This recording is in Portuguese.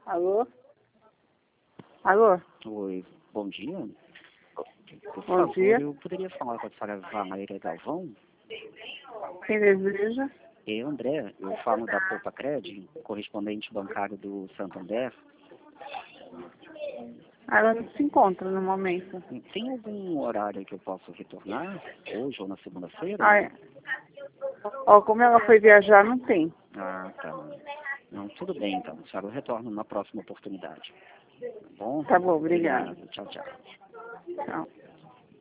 Alô? Alô? Oi, bom dia. Por Bom favor, dia. eu poderia falar com a senhora Valéria Galvão? Quem deseja? Eu, André, eu falo da Poupa Cred, correspondente bancário do Santander. Ela não se encontra no momento. Tem algum horário que eu possa retornar? Hoje ou na segunda-feira? Ai, ó, como ela foi viajar, não tem. Ah, tá. Não, tudo bem então. A senhora, eu retorno na próxima oportunidade. Tá bom? Tá bom, obrigada. Obrigado. Tchau, tchau. Tchau.